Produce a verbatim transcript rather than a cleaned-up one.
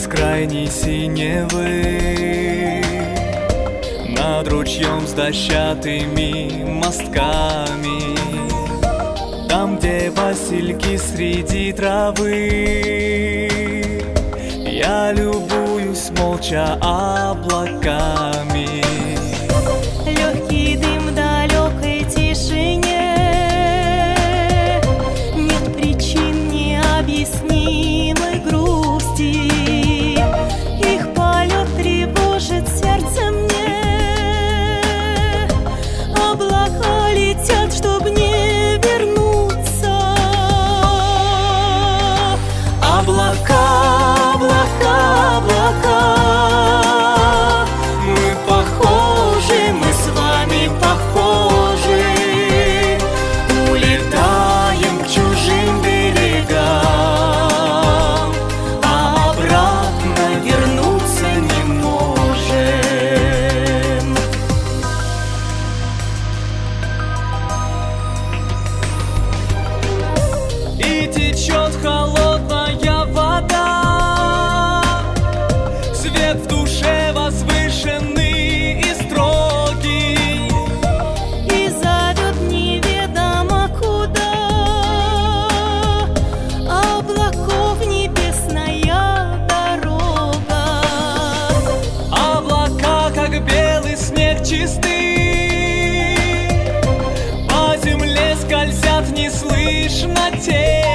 бескрайней синевы, над ручьем с дощатыми мостками, там, где васильки среди травы, я любуюсь молча облаками. Легкий дым в далекой тишине, нет причин необъяснимой грусти. Их полет тревожит сердце мне. Облака летят, чтоб не вернуться. Облака, облака, облака, мы похожи, мы с вами похожи. Улетаем к чужим берегам, а обратно вернуться не можем. И течет холодная вода, свет в душе возвышенный и строгий, И зовет неведомо куда, облаков небесная дорога. облака, как белый снег чистый, по земле скользят неслышно тени.